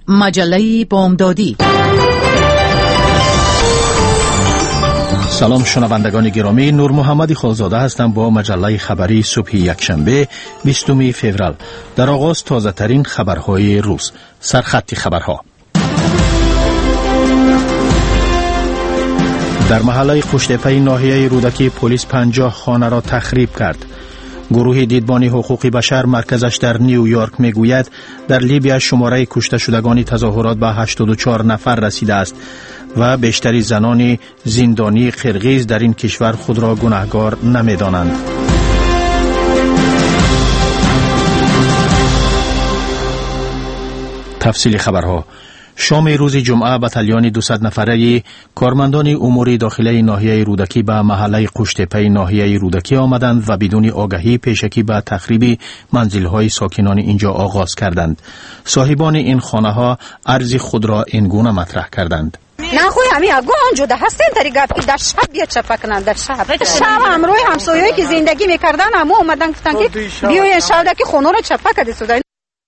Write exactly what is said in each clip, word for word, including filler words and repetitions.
مجله بامدادی. سلام شنوندگان گرامی، نور محمد خالزاده هستم با مجله خبری صبح یکشنبه بیستم فوریه. در آغاز تازه ترین خبرهای روز. سرخط خبرها. در محله قشته‌پی ناحیه رودکی پلیس پنجاه خانه را تخریب کرد. گروه دیدبانی حقوق بشر مرکزش در نیویورک میگوید در لیبیا شماره کشته شدگان تظاهرات به هشتاد و چهار نفر رسیده است و بیشتری زنان زندانی قرقیز در این کشور خود را گناهکار نمی‌دانند. تفصیل خبرها. شام روز جمعه بتالیون دویست نفره کارمندان امور داخلی ناحیه رودکی به محله قشته‌پی ناحیه رودکی آمدند و بدون آگاهی پیشکی به تخریب منزل‌های ساکنان اینجا آغاز کردند. صاحبان این خانه‌ها عرض خود را اینگونه مطرح کردند: نه خوی همین اگو آنجا ده هستین تری گفت که در شب بیاد چپکنن. در شب شب همروی همسایه‌ای که زندگی میکردن همو اومدن گفتن که بیاین شب که خونه رو چپکده سودای.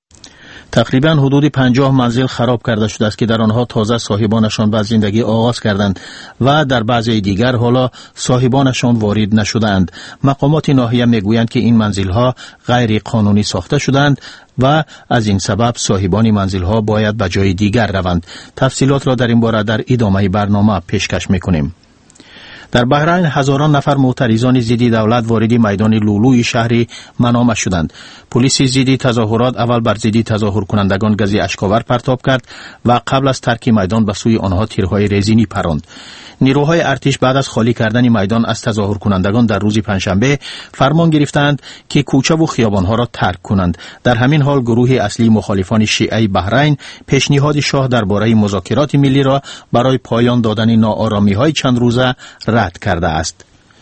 تقریباً حدود پنجاه منزل خراب کرده شده است که در آنها تازه صاحبانشان به زندگی آغاز کردند و در بعضی دیگر حالا صاحبانشان وارد نشدند. مقامات ناحیه میگویند که این منزل‌ها غیر قانونی ساخته شدند و از این سبب صاحبان منزل‌ها باید به جای دیگر روند. تفصیلات را در این باره در ادامه برنامه پیشکش می‌کنیم. در بحرین هزاران نفر معترضان ضد دولت وارد میدان لولوی شهر منامه شدند. پلیس ضد تظاهرات اول بر ضد تظاهر کنندگان گاز اشکاور پرتاب کرد و قبل از ترک میدان به سوی آنها تیرهای رزینی پراند. نیروهای ارتش بعد از خالی کردن میدان از تظاهر کنندگان در روز پنجشنبه فرمان گرفتند که کوچه و خیابانها را ترک کنند. در همین حال گروه اصلی مخالفان شیعه بحرین پیشنهاد شاه درباره مذاکرات ملی را برای پایان دادن ناآرامی‌های چند روزه رد کرده است.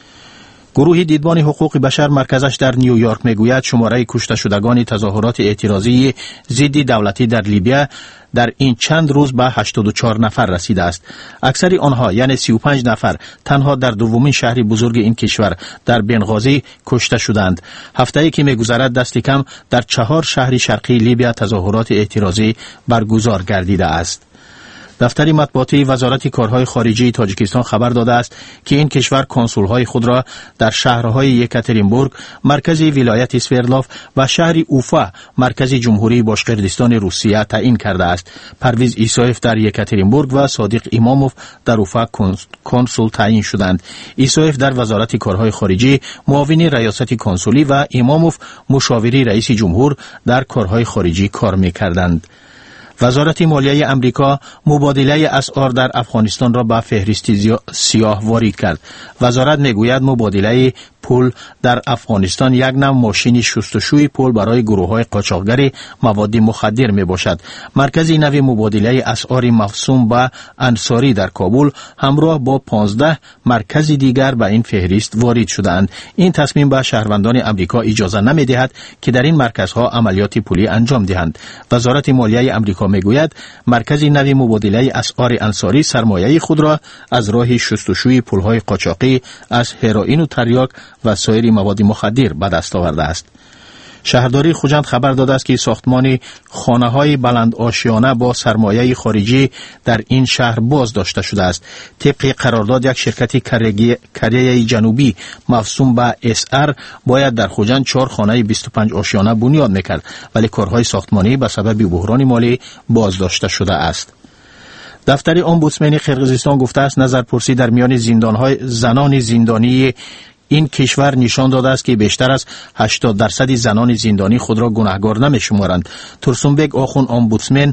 گروه دیدبان حقوق بشر مرکزش در نیویورک میگوید شماره کشته شدگان تظاهرات اعتراضی ضد دولتی در لیبیا در این چند روز به هشتاد و چهار نفر رسیده است. اکثر آنها یعنی سی و پنج نفر تنها در دومین شهر بزرگ این کشور در بنغازی کشته شدند. هفته‌ای که میگذرد دست کم در چهار شهر شرقی لیبیا تظاهرات اعتراضی برگزار گردیده است. دفتر مطبوعاتی وزارت کارهای خارجه تاجیکستان خبر داده است که این کشور کنسولهای خود را در شهرهای یکاترینبورگ مرکز ولایت اسفردلوف و شهر اوفا مرکز جمهوری باشقردستان روسیه تعیین کرده است. پرویز ایسایف در یکاترینبورگ و صادق اماموف در اوفا کنسول تعیین شدند. ایسایف در وزارت کارهای خارجه معاون ریاست کنسولی و اماموف مشاوری رئیس جمهور در کارهای خارجی کار می‌کردند. وزارت مالیه امریکا مبادله اسعار در افغانستان را به فهرست سیاه وارد کرد. وزارت میگوید مبادله پول در افغانستان یک نوع ماشین شستشوی پول برای گروه‌های قاچاقگر مواد مخدر میباشد. مرکز نوی مبادله اسعار مفصوم به انصاری در کابل همراه با پانزده مرکز دیگر به این فهرست وارد شدند. این تصمیم به شهروندان امریکا اجازه نمیدهد که در این مرکزها عملیات پولی انجام دهند. وزارت مالیه امریکا میگوید مرکز نوی مبادله اسعار انصاری سرمایه خود را از راه شستشوی پول‌های قاچاقی از هروئین و تریاک و سایر مواد مخدر به دست آورده است. شهرداری خوجند خبر داده است که ساختمان خانه‌های بلند آشیانه با سرمایه خارجی در این شهر باز داشته شده است. طبق قرارداد یک شرکت کره جنوبی مفصوم به اس ار باید در خوجند چهار خانه بیست و پنج آشیانه بنیاد میکرد، ولی کارهای ساختمانی به سبب بحران مالی باز داشته شده است. دفتر امبودسمن قرقیزستان گفته است نظرپرسی در میان زندان‌های زنان زندانی این کشور نشان داده است که بیشتر از هشتاد درصد زنان زندانی خود را گناهکار نمی‌شمارند. ترسونبک آخوند امبودسمن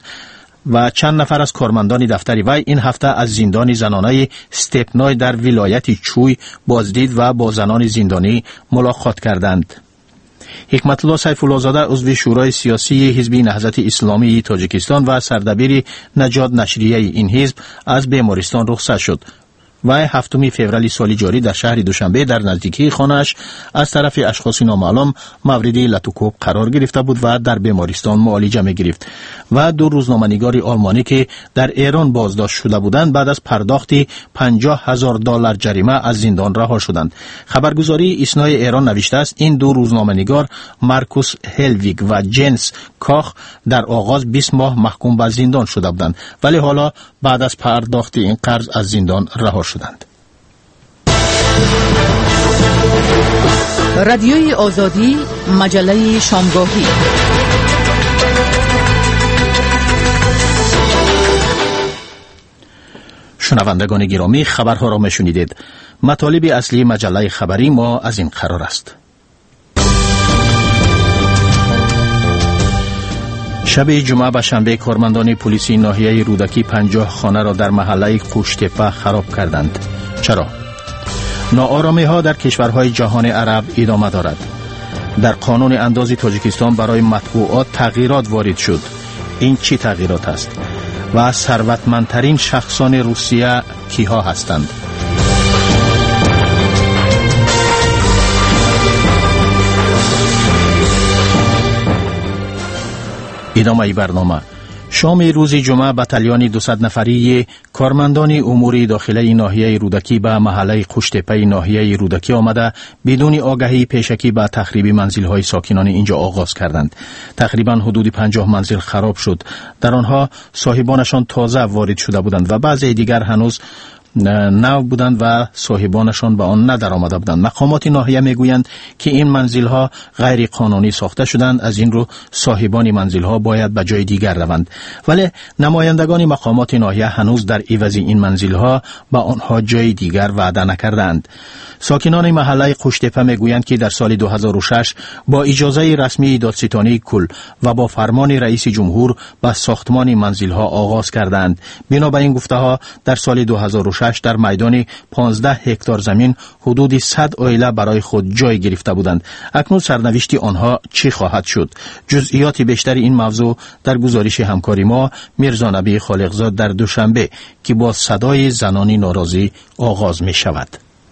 و چند نفر از کارمندان دفتر وی این هفته از زندان زنانه استپنای در ولایت چوی بازدید و با زنان زندانی ملاقات کردند. حکمت الله سیف الله زاده عضو شورای سیاسی حزب نهضت اسلامی تاجیکستان و سردبیر نجات نشریه این حزب از بیمارستان رخصت شد. و هفتم فوریه سال جاری در شهر دوشنبه در نزدیکی خانه‌اش از طرف اشخاص نامعلوم مورد لطوکوب قرار گرفته بود و در بیمارستان معالجه می‌گرفت و دو روزنامه‌نگار آلمانی که در ایران بازداشت شده بودند بعد از پرداخت پنجاه هزار دلار جریمه از زندان رها شدند. خبرگزاری ایسنای ایران نوشته است این دو روزنامه‌نگار مارکوس هلویگ و جنس کاخ در آغاز بیست ماه محکوم به زندان شده بودند ولی حالا بعد از پرداخت این قرض از زندان رها شدند. رادیوی آزادی، مجله شامگاهی. شنوندگان گرامی، خبرها را میشنیدید. مطالب اصلی مجله خبری ما از این قرار است. شب جمعه به شنبه کارمندان پلیسی ناحیه رودکی پنجاه خانه را در محله قوشتپه خراب کردند. چرا؟ ناآرامی ها در کشورهای جهان عرب ادامه دارد. در قانون انداز تاجیکستان برای مطبوعات تغییرات وارد شد. این چی تغییرات است؟ و ثروتمندترین شخصان روسیه کیها هستند؟ ادامه برنامه. شام روز جمعه بتالیون دویست نفری کارمندان امور داخلی ناحیه رودکی به محله قوشتپه ناحیه رودکی آمده بدون آگاهی پیشکی به تخریب منزل‌های ساکنان اینجا آغاز کردند. تقریبا حدود پنجاه منزل خراب شد. در آنها صاحبانشان تازه وارد شده بودند و بعضی دیگر هنوز نو بودند و صاحبانشان به آن ندر آمده بودند. مقامات ناحیه میگویند که این منزل ها غیر قانونی ساخته شدند، از این رو صاحبان منزل ها باید به جای دیگر روند. ولی نمایندگان مقامات ناحیه هنوز در عوض این منزل ها به آنها جای دیگر وعده نکردند. ساکنان محله قوشتپه میگویند که در سال دو هزار و شش با اجازه رسمی دادستانی کل و با فرمان رئیس جمهور به ساختمان منزل ها آغاز کردند. بنا این گفته ها در سال دو هزار و شش در میدان پانزده هکتار زمین حدود صد عائله برای خود جای گرفته بودند. اکنون سرنوشت آنها چی خواهد شد؟ جزئیات بیشتر این موضوع در گزارش همکاری ما میرزا نبی خالقزاد در دوشنبه که با صدای زنان ناراضی آغاز می شود.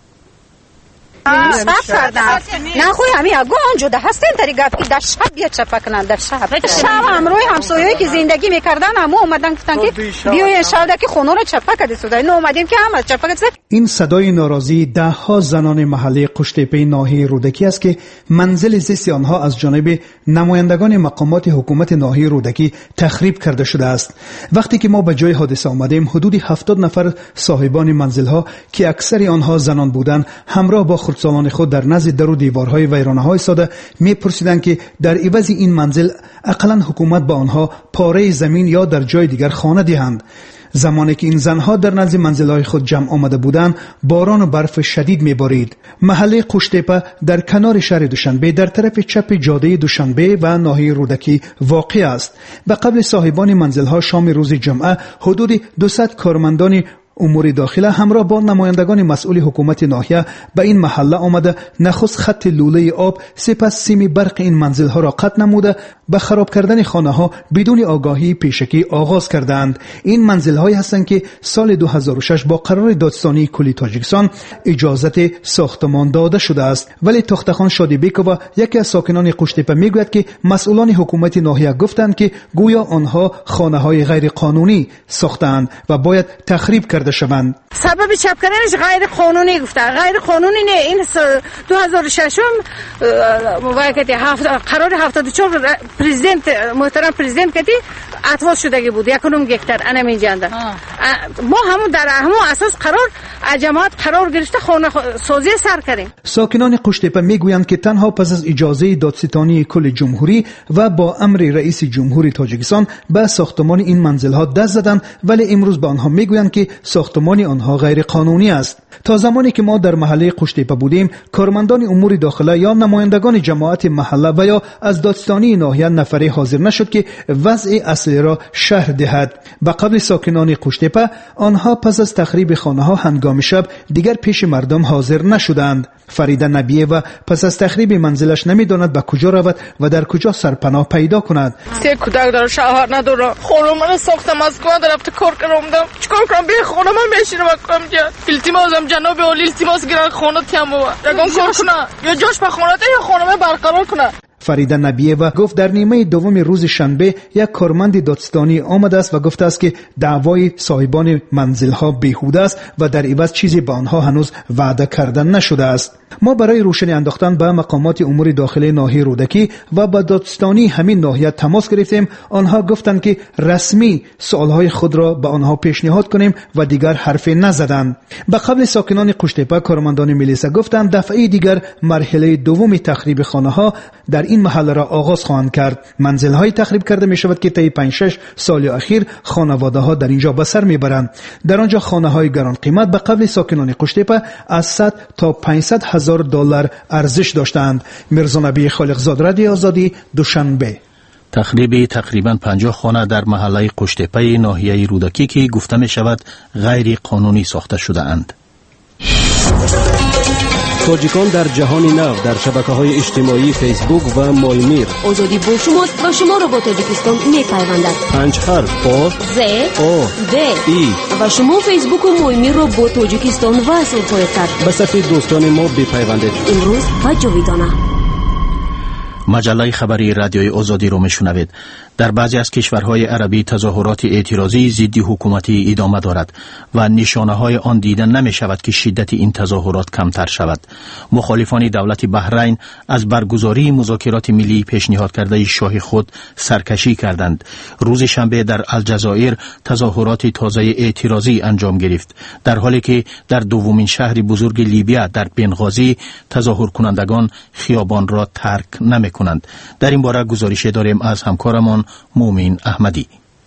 صاف کردن نه خوی همین اگو آنجوده هستین تری گفت که در شب بیا چپا کنن در شب شب هم روی همسایه‌ای که زندگی میکردن همو اومدن گفتن که بیاین شب که خونه رو چپا کردی سودا نه اومدیم که هم چپا کردیم. این صدای ناراضی ده ها زنان محله قوشتپه ناحیه رودکی است که منزل زیست آنها از جانب نمایندگان مقامات حکومت ناحیه رودکی تخریب کرده شده است. وقتی که ما به جای حادثه آمدیم حدود هفتاد نفر صاحبان منزل ها که اکثر آنها زنان بودند همراه با خردسالان خود در نزد در و دیوارهای ویرانه های ساده میپرسیدند که در عوض این منزل اقلا حکومت با آنها پاره زمین یا در جای دیگر خانه دهند. زمانی که این زنها در نزد منزل‌های خود جمع آمده بودند باران و برف شدید میبارید. محله قوشتپه در کنار شهر دوشنبه در طرف چپ جاده دوشنبه و ناحیه رودکی واقع است. به قبل صاحبان منزل‌ها شام روز جمعه حدود دویست کارمندان امور داخله همراه با نمایندگان مسئول حکومت ناحیه به این محله آمده نخست خط لوله آب سپس سیم برق این منزل ها را قطع نموده به خراب کردن خانه ها بدون آگاهی پیشکی آغاز کردند. این منزل هایی هستند که سال دو هزار و شش با قرار دادستانی کلی تاجیکستان اجازت ساختمان داده شده است، ولی تختخان شادیبیکووا یکی از ساکنان قوشتپه میگوید که مسئولان حکومت ناحیه گفتند که گویا آنها خانه های غیر قانونی ساختند و باید تخریب کرده شوند. سبب چپ کردنش غیر قانونی گفتن. غیر قانونی نه. این دو هزار و شش وقتی قرار هفتاد و چهار پرزیدنت محترم پرزیدنت کتی اطواز شدگی بود یکونم گکتر انم اینجانده ما همون در همون اساس قرار جماعت قرار گرفته خانه سازی سر کردیم. ساکنان قوشتپه میگویند که تنها پس از اجازه دادستانی کل جمهوری و با امر رئیس جمهوری تاجیکستان به ساختمان این منزل ها دست زدند، ولی امروز به آنها میگویند که ساختمان آنها غیر قانونی است. تا زمانی که ما در محله قوشتپه بودیم کارمندان امور داخله یا نمایندگان جماعت محله و یا از دادستانی ناحیه نفری حاضر نشد که وضع اصلی را شرح دهد. به قبل ساکنان قوشتپه قشتپه آنها پس از تخریب خانه ها هنگام شب دیگر پیش مردم حاضر نشدند. فریده نبیه و پس از تخریب منزلش نمیداند به کجا رود و در کجا سرپناه پیدا کند. سه کودک داره، شوهر نداره، خونه من ساختم، از کوه رفته کار کردم، چیکار کنم؟ به خونه من میشینم کنم که التماسم جناب عالی التماس گران خونه تیمو رگان کار کنه یا جاش به خونه تا یا خونه برقرار کنه. فریده نبیه و گفت در نیمه دوم روز شنبه یک کارمند دادستانی آمده است و گفته است که دعوای صاحبان منزل ها بیهوده است و در عوض چیزی به آنها هنوز وعده کردن نشده است. ما برای روشنی انداختن به مقامات امور داخلی ناحیه رودکی و به دادستانی همین ناحیه تماس گرفتیم. آنها گفتند که رسمی سوالهای خود را به آنها پیشنهاد کنیم و دیگر حرفی نزدند. به قبل ساکنان قشتپه کارمندان میلیسا گفتند دفعه دیگر مرحله دوم تخریب خانه ها در این محله را آغاز خواهند کرد. منزل های تخریب کرده می شود که طی پنج شش سال اخیر خانواده ها در اینجا به سر می برند. در آنجا خانه های گران قیمت به قبل ساکنان قشتپه از صد تا پانصد هزار دلار ارزش داشتند. میرزا نبی خالقزاد، رادیو آزادی، دوشنبه. تخریب تقریبا پنجاه خانه در محله قشتپه ناحیه رودکی که گفته می شود غیر قانونی ساخته شده اند. تاجیکان در جهان نو در شبکه‌های اجتماعی فیسبوک و مایمیر. آزادی با شماست و شما را با تاجیکستان می‌پیوندد. پنج حرف آ ز آ د ای و شما فیسبوک و مایمیر را با تاجیکستان وصل خواهید کرد. به صفحه دوستان ما بپیوندید. امروز و جاویدانه. مجله خبری رادیوی آزادی رو میشنوید. در بعضی از کشورهای عربی تظاهرات اعتراضی ضد حکومتی ادامه دارد و نشانه های آن دیده نمی شود که شدت این تظاهرات کمتر شود. مخالفان دولت بحرین از برگزاری مذاکرات ملی پیشنهاد کرده شاه خود سرکشی کردند. روز شنبه در الجزایر تظاهرات تازه اعتراضی انجام گرفت، در حالی که در دومین شهر بزرگ لیبیا در بنغازی تظاهر کنندگان خیابان را ترک نمی کنند. در این باره گزارش داریم از همکارمان مومین احمدی.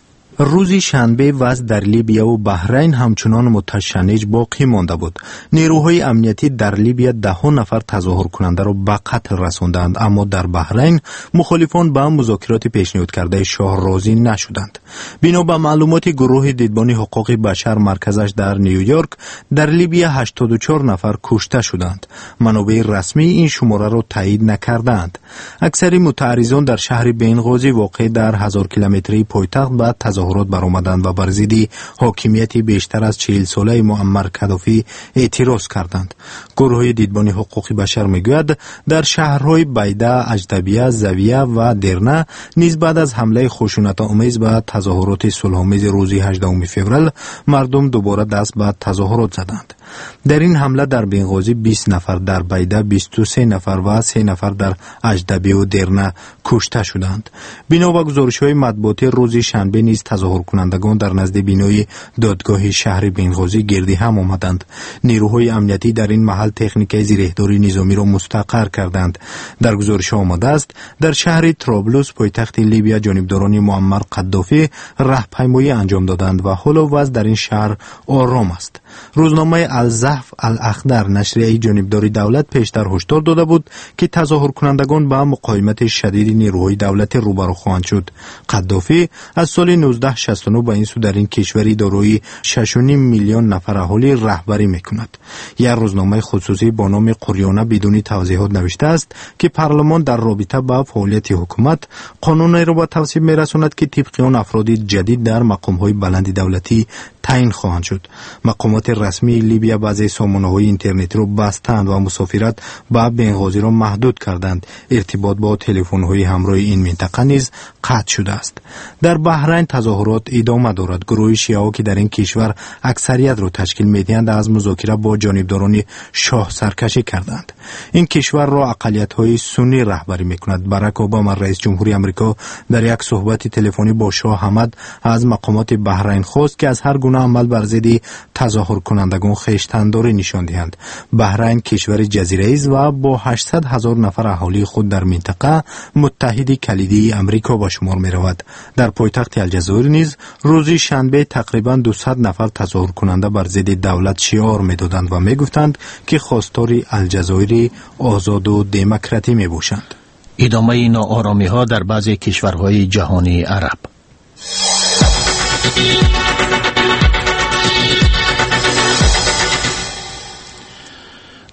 روز شنبه وضع در لیبیا و بحرین همچنان متشنج باقی مانده بود. نیروهای امنیتی در لیبیا ده نفر تظاهر کننده را به قتل رساندند، اما در بحرین مخالفان به مذاکرات پیشنهاد کرده شاه راضی نشدند. بنا به معلومات گروه دیدبانی حقوق بشر مرکزش در نیویورک، در لیبیا هشتاد و چهار نفر کشته شدند. منابع رسمی این شماره را تایید نکردند. اکثر متعرضان در شهر بنغازی واقع در هزار کیلومتری پایتخت به تظاهرات برآمدند و بر ضد حاکمیت بیشتر از چهل ساله معمر کدافی اعتراض کردند. گروه دیدبانی حقوق بشر میگوید در شهرهای بیدا، اجدبیه، زویه و درنه نیز بعد از حمله خشونت‌آمیز به تظاهرات صلح‌آمیز روز هجدهم فوریه مردم دوباره دست به تظاهرات زدند. در این حمله در بنغازی بیست نفر، در بیدا بیست و سه نفر و سه نفر در اجدبیه و درنه کشته شدند. بنا به گزارش‌های مطبوعاتی روز شنبه نیز تظاهر کنندگان در نزد بینای دادگاه شهر بنغازی گردی هم آمدند. نیروهای امنیتی در این محل تکنیک زیرهداری نظامی را مستقر کردند. در گزارش آمده است در شهر طرابلس پایتخت لیبیا جانبداران معمر قدافی راهپیمایی انجام دادند و حالا وضع در این شهر آرام است. روزنامه الزحف الاخضر نشریه جانبداری دولت پیشتر هشدار داده بود که تظاهر کنندگان با مقاومت شدید نیروهای دولت روبرو خواهند شد. قدافی از سال نوزده شصت و نه به این سو در این کشوری دارای شش و نیم میلیون نفر اهالی رهبری میکند. یک روزنامه خصوصی با نام قریانه بدون توضیحات نوشته است که پارلمان در رابطه با فعالیت حکومت قانونی را به تصویب میرساند که طبق آن افراد جدید در مقام‌های بلند دولتی تعیین خواهند شد. مقامات رسمی لیبیا بعضی سامانه‌های اینترنتی را بستند و مسافرت به بنغازی را محدود کردند. ارتباط با تلفن‌های همراه این منطقه نیز قطع شده است. در بحرین تظاهرات ادامه دارد. گروه شیعه که در این کشور اکثریت را تشکیل می‌دهند از مذاکره با جانبداران شاه سرکشی کردند. این کشور را اقلیت‌های سنی رهبری می‌کند. باراک اوباما رئیس جمهوری آمریکا در یک صحبت تلفنی با شاه حمد از مقامات بحرین خواست که از هر گونه عمل بر ضد تظاهر کنندگان خویشتنداری نشان دهند. بحرین کشور جزیره است و با هشتصد هزار نفر اهالی خود در منطقه متحد کلیدی آمریکا به شمار می‌رود. در پایتخت الجزایر نیز روز شنبه تقریباً دویست نفر تظاهر کننده بر ضد دولت شعار می‌دادند و می‌گفتند که خواستار الجزایر آزاد و دموکراتی می‌باشند. ادامه ناآرامی‌ها در بعضی کشورهای جهانی عرب.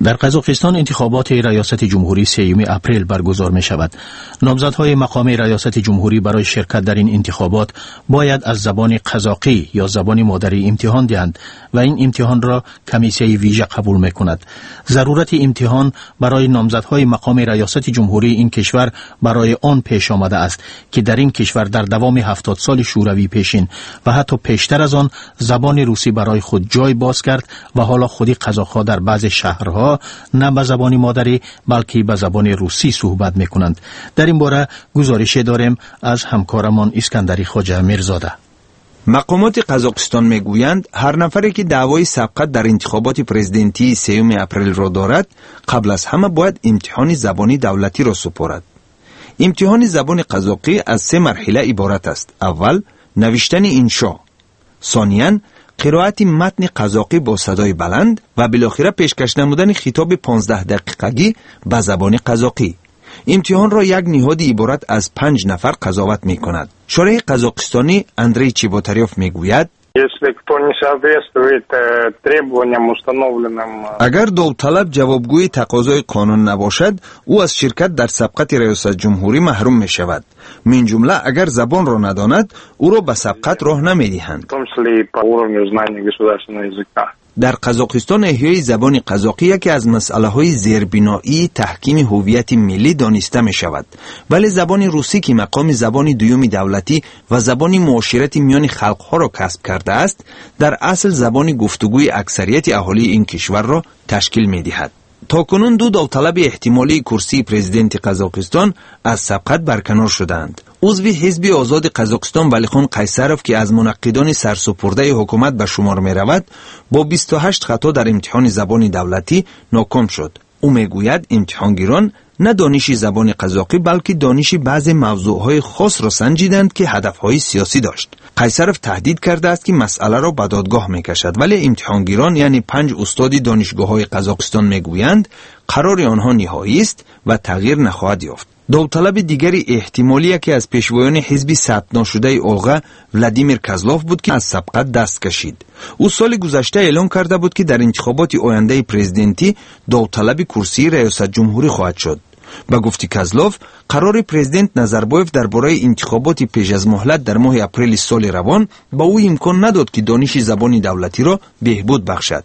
در قزاقستان انتخابات ریاست جمهوری سوم اپریل برگزار می شود. نامزدهای مقام ریاست جمهوری برای شرکت در این انتخابات باید از زبان قزاقی یا زبان مادری امتحان دهند و این امتحان را کمیسیه ویژه قبول می کند. ضرورت امتحان برای نامزدهای مقام ریاست جمهوری این کشور برای آن پیش آمده است که در این کشور در دوام هفتاد سال شوروی پیشین و حتی پیشتر از آن زبان روسی برای خود جای باز کرد و حالا خودی قزاق‌ها در بعض شهرها نه به زبان مادری بلکه به زبان روسی صحبت میکنند. در این باره گزارش داریم از همکارمان اسکندری خواجه میرزاده. مقامات قزاقستان میگویند هر نفری که دعوای سبقت در انتخابات پرزیدنتی سوم اپریل را دارد قبل از همه باید امتحان زبانی دولتی را سپارد. امتحان زبان قزاقی از سه مرحله عبارت است. اول نوشتن انشا، ثانیاً قرائت متن قزاقی با صدای بلند و بالاخره پیشکش نمودن خطاب پانزده دقیقگی به زبان قزاقی. امتحان را یک نهاد عبارت از پنج نفر قضاوت می کند. شارح قزاقستانی اندری چیباتاریوف می گوید اگر داوطلب جوابگوی تقاضای قانون نباشد او از شرکت در سبقت ریاست جمهوری محروم می شود. من جمله اگر زبان را نداند او را به سبقت راه نمی دهند. در قزاقستان احیای زبان قزاقی یکی از مسئله های زیربنایی تحکیم هویت ملی دانسته می شود. ولی زبان روسی که مقام زبان دوم دولتی و زبان معاشرت میان خلق ها را کسب کرده است در اصل زبان گفتگوی اکثریت اهالی این کشور را تشکیل می دهد. تاکنون دو داوطلب احتمالی کرسی پرزیدنت قزاقستان از سبقت برکنار شدند. عضو حزب آزاد قزاقستان ولیخان قیصرف که از منعقدان سرسپرده حکومت به شمار می رود با بیست و هشت خطا در امتحان زبان دولتی ناکام شد. او می گوید امتحانگیران نه دانش زبان قزاقی بلکه دانش بعض موضوعهای خاص را سنجیدند که هدفهای سیاسی داشت. قیصرف تهدید کرده است که مسئله را به دادگاه می کشد ولی امتحانگیران یعنی پنج استاد دانشگاه‌های قزاقستان می گویند قرار آنها نهایی است و تغییر نخواهد یافت. داوطلب دیگری احتمالی که از پیشوایان حزب ثبت نشده اولغا ولادیمیر کازلوف بود که از سبقت دست کشید. او سال گذشته اعلام کرده بود که در انتخابات آینده پرزیدنتی داوطلب کرسی ریاست جمهوری خواهد شد. با گفته کازلوف قرار پرزیدنت نظربایف درباره انتخابات پیش از مهلت در ماه اپریل سال روان با او امکان نداد که دانش زبان دولتی را بهبود بخشد.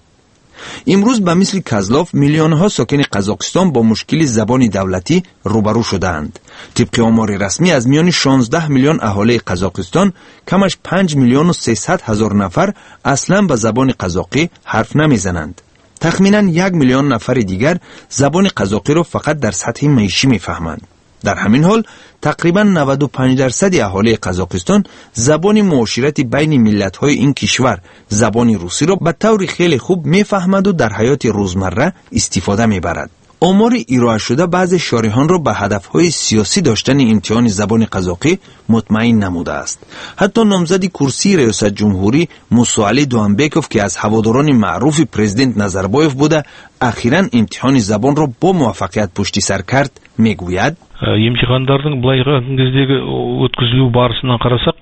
امروز به مثل کازلوف میلیون ها ساکن قزاقستان با مشکل زبان دولتی روبرو شدند. طبق آمار رسمی از میان شانزده میلیون اهالی قزاقستان کمش پنج میلیون و سیصد هزار نفر اصلا به زبان قزاقی حرف نمیزنند. تخمینا یک میلیون نفر دیگر زبان قزاقی را فقط در سطح معیشی میفهمند. در همین حال تقریبا نود و پنج درصد اهالی قزاقستان زبان معاشرت بین ملت‌های این کشور زبان روسی را به طور خیلی خوب میفهمد و در حیات روزمره استفاده میبرد. آمار ارائه شده بعض شارحان را به هدفهای سیاسی داشتن امتحان زبان قزاقی مطمئن نموده است. حتی نامزد کرسی ریاست جمهوری موسوعلی دوانبکوف که از هواداران معروف پرزیدنت نظربایف بوده اخیراً امتحان زبان را با موفقیت پشت سر کرد میگوید امتحاندардың былайғы кездегі өткізілу барысынан қарасақ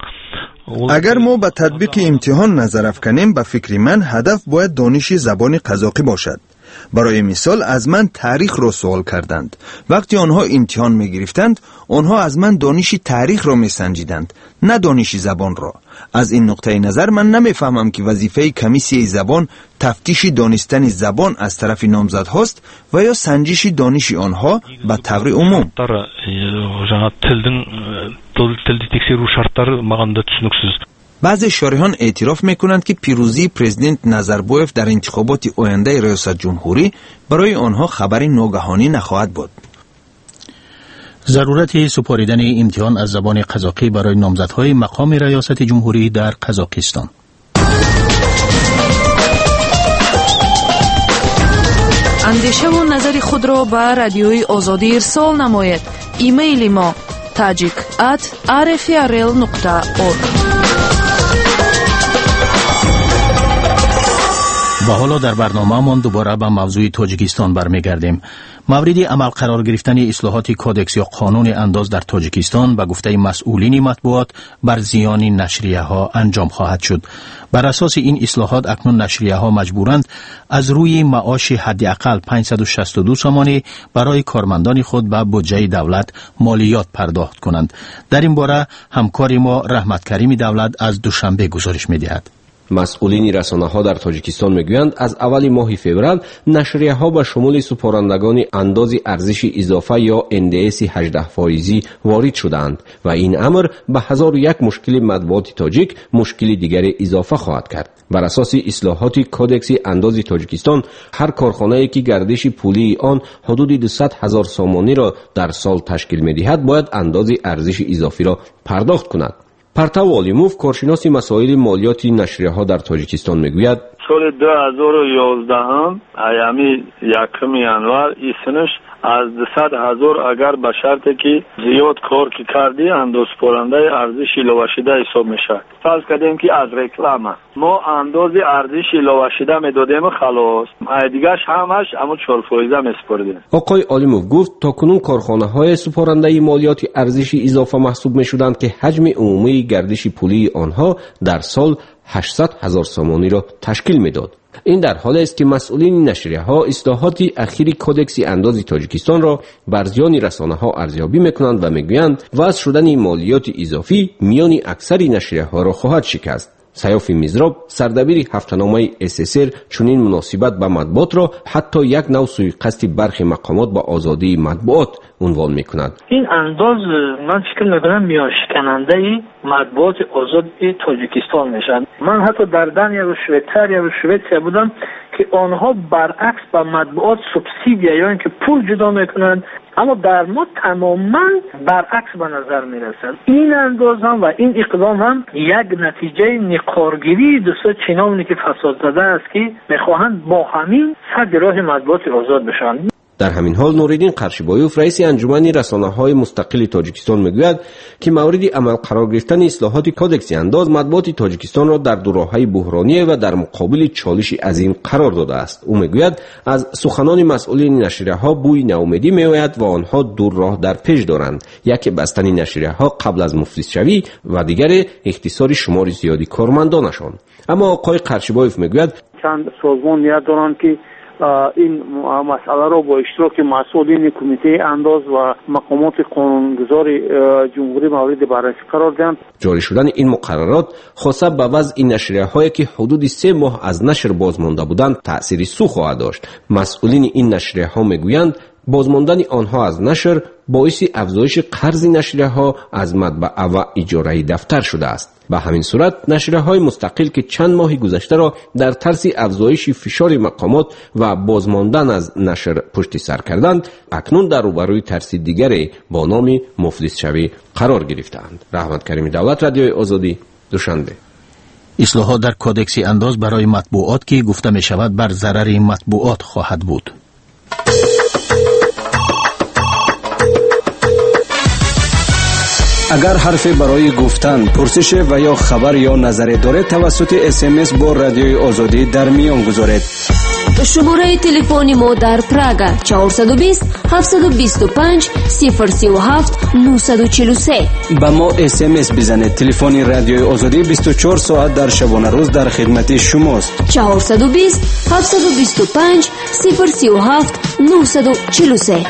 اگر ما به تطبیق امتحان نظر افکنیم به فکر من هدف باید دانش زبان قزاقی باشد. برای مثال از من تاریخ را سوال کردند. وقتی آنها امتحان می گرفتند آنها از من دانش تاریخ را می سنجیدند نه دانش زبان را. از این نقطه نظر من نمی فهمم که وظیفه کمیسیه زبان تفتیش دانستن زبان از طرف نامزد هاست و یا سنجش دانش آنها به طور عموم. بعضی شارحان اعتراف میکنند که پیروزی پرزیدنت نظربایف در انتخابات آینده ریاست جمهوری برای آنها خبری ناگهانی نخواهد بود. ضرورت سپاریدن امتحان از زبان قزاقی برای نامزدهای مقام ریاست جمهوری در قزاقستان. اندیشه و نظر خود را به رادیوی آزادی ارسال نماید. ایمیل ما تاجیک ات آر اف ار ال نقطه اورگ. و حالا در برنامه‌مان دوباره به موضوع تاجیکستان برمیگردیم. مورد عمل قرار گرفتن اصلاحات کودکس یا قانون انداز در تاجیکستان به گفته مسئولین مطبوعات بر زیان نشریه ها انجام خواهد شد. بر اساس این اصلاحات اکنون نشریه ها مجبورند از روی معاش حداقل پانصد و شصت و دو سامانی برای کارمندان خود به بودجه دولت مالیات پرداخت کنند. در این باره همکار ما رحمت کریم دولت از دوشنبه گزارش می‌دهد. مسئولین رسانه‌ها در تاجیکستان میگویند از اول ماه فوریه نشریه‌ها به شمول سپارندگان انداز ارزش اضافه یا ان دی اس هجده فایزی وارد شدند و این امر به هزار و یک مشکل مطبوعات تاجیک مشکل دیگر اضافه خواهد کرد. بر اساس اصلاحات کودکس انداز تاجیکستان هر کارخانه‌ای که گردش پولی آن حدود دویست هزار سامانی را در سال تشکیل می‌دهد باید انداز ارزش اضافی را پرداخت کند. پرتو عالیموف کارشناس مسائل مالیاتی نشریه‌ها در تاجیکستان میگوید سال دو هزار و یازده هم ایامی یکم ینور ایسنش از دویست هزار اگر به شرطی که زیاد کار که کردی انداز پرنده ارزش ایلاوه شده حساب میشه. فرض کردیم که از رکلام ما انداز ارزش ایلاوه شده میدادیم خلاص دیگه‌اش همش اما چهار فایزه میسپردیم. آقای عالیموف گفت تاکنون کارخانه‌های سپارنده مالیات ارزش اضافه محسوب میشدند که حجم عمومی گردش پولی آنها در سال هشتصد هزار سامانی را تشکیل میداد. این در حالی است که مسئولین نشریه‌ها اصلاحات اخیر کودکس انداز تاجیکستان را بر زیان رسانه‌ها ارزیابی میکنند و میگویند وضع شدن مالیات اضافی میان اکثر نشریه‌ها را خواهد شکست. سیاف میزراب سردبیر هفته‌نامه اس اس ار چنین مناسبت به مطبوعات را حتی یک نوع سوءقصد برخی مقامات با آزادی مطبوعات عنوان میکند. این انداز من فکر میکنم میاشکننده مطبوعات آزاد تاجیکستان میشن. من حتی در دنیا و شویتریا و شویتریا بودم که آنها برعکس به مطبوعات سوبسیدیا یا اینکه پول جدا میکنند، اما در ما تماما برعکس به نظر میرسد. این انداز هم و این اقدام هم یک نتیجه نقارگیری دوست چینامونی که فساد زده است که میخواهند با همین صد راه مطبوعات آزاد بشن. در همین حال نوریدین قرشیبایوف رئیس انجمن رسانه‌های مستقل تاجیکستان میگوید که مورد عمل قرار گرفتن اصلاحات کودکس انداز مطبوعات تاجیکستان را در دو راه‌های بحرانی و در مقابل چالش عظیم قرار داده است. او میگوید از سخنان مسئولین نشریه‌ها بوی ناامیدی میآید و آنها دو راه در پیش دارند: یک بستن نشریه‌ها قبل از مفلس شوی و دیگر اختصار شمار زیادی کارمندانشان. اما آقای قرشیبایوف میگوید چند سازمان نیت دارند که این مسئله را با اشتراک مسئولین کمیته انداز و مقامات قانونگذار جمهوری مورد بررسی قرار دهند. جاری شدن این مقررات خاصه به وضع نشریه‌هایی که حدود سه ماه از نشر بازمانده بودند تأثیری سو خواهد داشت. مسئولین این نشریه‌ها میگویند بازماندن آنها از نشر باعث افزایش قرض نشریه‌ها از مطبعه و اجاره دفتر شده است. به همین صورت نشریه‌های مستقل که چند ماه گذشته را در ترس افزایش فشار مقامات و بازماندن از نشر پشت سر کردند، اکنون در روبروی ترس دیگری با نام مفلس شوی قرار گرفتند. رحمت کریم دولت، رادیوی آزادی، دوشنبه. اصلاحات در کودکس انداز برای مطبوعات که گفته می شود بر ضرر مطبوعات خواهد بود. اگر حرفی برای گفتن، پرسش و یا خبر یا نظری دارید توسط اس ام اس با رادیوی آزادی در میان گذارید. شماره تلفن ما در پراگا چهارصد و بیست هفتصد و بیست و پنج صفر سی و هفت نهصد و چهل و سه. با ما اس ام اس بزنید. تلفن رادیوی آزادی بیست و چهار ساعت در شبانه روز در خدمت شماست. چهارصد و بیست هفتصد و بیست و پنج صفر سی و هفت نهصد و چهل و سه.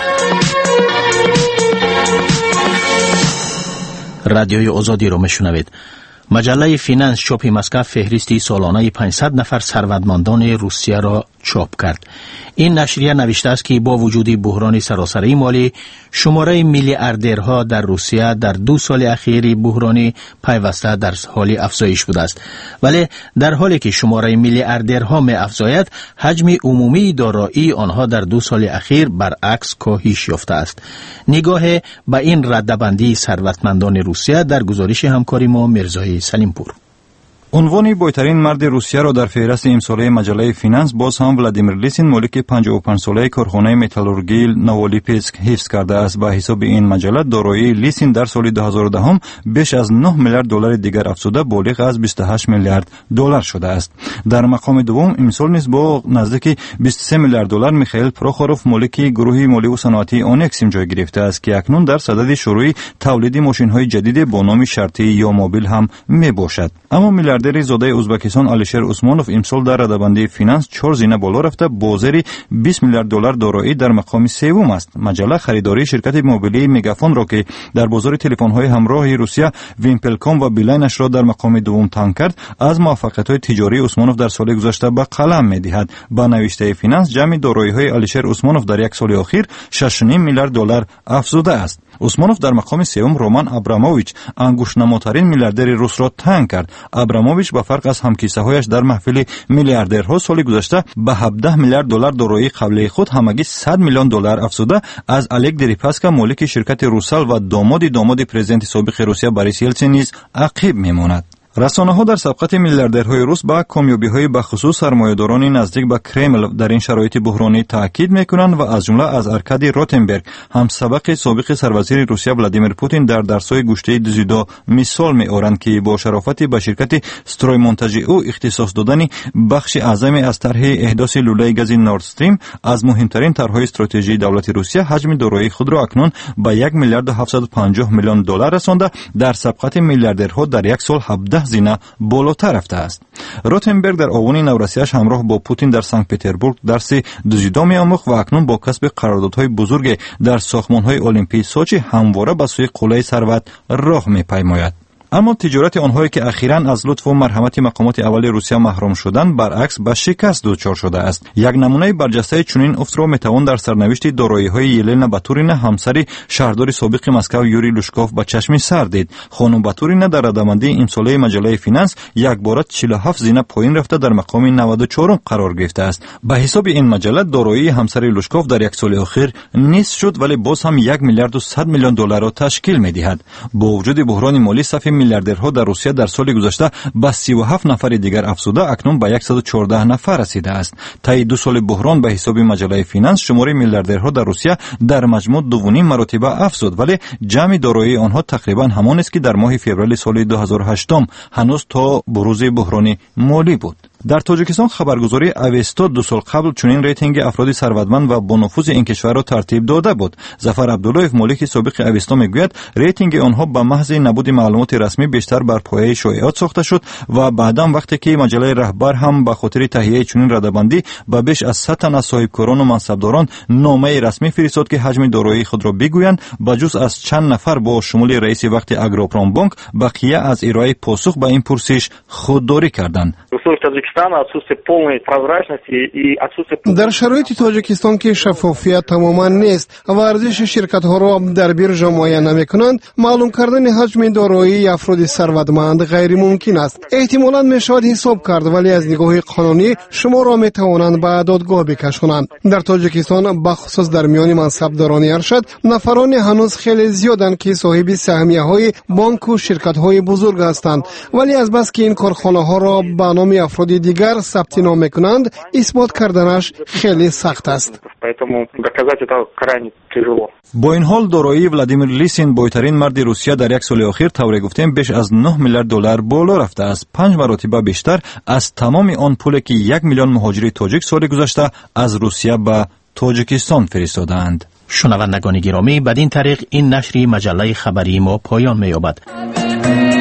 رادیوی آزادی رو میشنوید. مجله فیننس چاپ مسکو فهرستی سالانه پانصد نفر ثروتمندان روسیه را چاپ کرد. این نشریه نوشته است که با وجود بحران سراسری مالی، شماره میلیاردرها در روسیه در دو سال اخیر بحرانی پیوسته در حال افزایش بوده است. ولی در حالی که شماره میلیاردرها می افزاید، حجم عمومی دارایی آنها در دو سال اخیر برعکس کاهش یافته است. نگاه به این رده‌بندی ثروتمندان روسیه در گزارش همکاری ما مرزای سلیمپور. عنوان بهترین مرد روسیه را در فهرست امساله مجله فینانس باز هم ولادیمیر لیسین مالک پنجاه و پنج ساله کارخانه متالورژی نوولیپسک حفظ کرده است. به حساب این مجله دارایی لیسین در سال دو هزار و ده بیش از نه میلیارد دلار دیگر افزوده بالغ از بیست و هشت میلیارد دلار شده است. در مقام دوم امسال نیز با نزدیک بیست و سه میلیارد دلار میخائیل پروخوروف مالک گروه مالی و صنعتی اونکسیم جای گرفته است که اکنون در صدد شروع تولید ماشین‌های جدید با نام شرطی یا موبیل هم میباشد. اما میلیاردر زاده ازبکستان آلیشر عثمانوف امسال در رده‌بندی فینانس چهار زینه بالا رفته با زیر بیست میلیارد دلار دارایی در مقام سوم است. مجله خریداری شرکت موبیلی مگافون را که در بازار تلفن‌های همراه روسیه ویمپلکام و بیلاینش را در مقام دوم تنگ کرد از موفقیت‌های تجاری عثمانوف در سال گذشته به قلم می‌دهد. با نوشته فینانس جمع دارایی‌های آلیشر عثمانوف در یک سال اخیر شش و نیم میلیارد دلار افزوده است. عثمانوف در مقام سوم رومان ابراموویچ انگشت‌نماترین میلیاردر روس را تنگ کرد. ابراموویچ به فرق از همکیسه‌هایش در محفل میلیاردرها سال گذشته به هفده میلیارد دلار دارایی قبلی خود همگی صد میلیون دلار افزوده از الک دریپاسکا مالک شرکت روسال و داماد داماد پرزیدنت سابق روسیه بوریس یلتسین نیز عقیب میماند. رسانه‌ها در سبقت میلیاردرهای روس با کامیابی‌های بخصوص سرمایه‌داران نزدیک به کرمل در این شرایط بحرانی تاکید می‌کنند و از جمله از ارکادی روتنبرگ هم سبق سابق سروزیر روسیه ولادیمیر پوتین در درس‌های گوشته دیزیدو مثال می‌آورند که با شرافت به شرکت ستروی مونتاژ او اختصاص دادن بخش اعظمی از طرح احداث لوله گاز نورد استریم از مهمترین طرح‌های استراتژی دولت روسیه حجم دارایی خود را اکنون به یک میلیارد و هفتصد و پنجاه میلیون دلار رسانده در سبقت میلیاردرها در یک سال هفده زینه بالاتر رفته است. روتنبرگ در آوان نورسیاش همراه با پوتین در سنت پتربورگ درس دیزیدو می‌آموخت و اکنون با کسب قراردادهای بزرگ در ساختمان‌های المپی سوچی همواره به سوی قله ثروت راه می‌پیماید. اما تجارت آنهایی که اخیراً از لطف و مرحمت مقامات اول روسیه محروم شدند برعکس به شکست دچار شده است. یک نمونه برجسته چنین افت را میتوان در سرنوشت دارایی‌های یلنا باتورینا همسر شهردار سابق مسکو یوری لوشکوف به چشم سر دید. خانم باتورینا در رده‌بندی امساله مجله فینانس یک باره چهل و هفت زینه پایین رفته در مقام نود و چهار قرار گرفته است. به حساب این مجله دارایی همسر لوشکوف در یک سال اخیر نصف شد ولی باز هم یک میلیارد و صد میلیون دلار را تشکیل می‌دهد. با وجود بحران مالی صف میلیاردرها در روسیه در سال گذشته به سی و هفت نفر دیگر افزوده اکنون به صد و چهارده نفر رسیده است. طی دو سال بحران به حساب مجله فینانس شمار میلیاردرها در روسیه در مجموع دو و نیم مرتبه افزود ولی جمع دارایی آنها تقریبا همان است که در ماه فوریه سال دو هزار و هشت هنوز تا بروز بحران مالی بود. در تاجیکستان خبرگزاری اوستا دو سال قبل چنین ریتینگ افراد ثروتمند و با نفوذ این کشور را ترتیب داده بود. ظفر عبداللهیف مالک سابق اوستا میگوید ریتینگ آنها به محض نبود معلومات رسمی بیشتر بر پایه شایعات ساخته شد و بعداً وقتی که مجله رهبر هم به خاطر تهیه چنین رده‌بندی به بیش از صد تن از صاحبکاران و منصبداران نامه رسمی فرستاد که حجم دارایی خود را بگویند بجز از چند نفر با شمول رئیس وقت اگروپرام بانک بقیه از ارائه پاسخ به این پرسش خودداری کردند. در شرایط تاجیکستان که شفافیت تماما نیست و ارزش شرکت ها را در بیرژه معاینه نمی‌کنند معلوم کردن حجم دارایی افراد ثروتمند غیر ممکن است. احتمالاً میشود حساب کرد ولی از نگاه قانونی شما را میتوانند به دادگاه بکشانند. در تاجیکستان بخصوص در میان منصبداران ارشد نفران هنوز خیلی زیادند که صاحب سهمیه های بانک و شرکت های بزرگ هستند ولی از بس که این کارخانه ها را به نام افراد دیگر ثبت نام میکنند اثبات کردنش خیلی سخت است. با این حال دارایی ولادیمیر لیسین بهترین مرد روسیه در یک سال اخیر طور گفته بیش از نه میلیارد دلار بالا رفته است. پنج مرتبه بیشتر از تمام آن پولی که یک میلیون مهاجر تاجیک سال گذشته از روسیه به تاجیکستان فرستادند. شنوندگان گرامی بدین طریق این نشری مجله خبری ما پایان می‌یابد.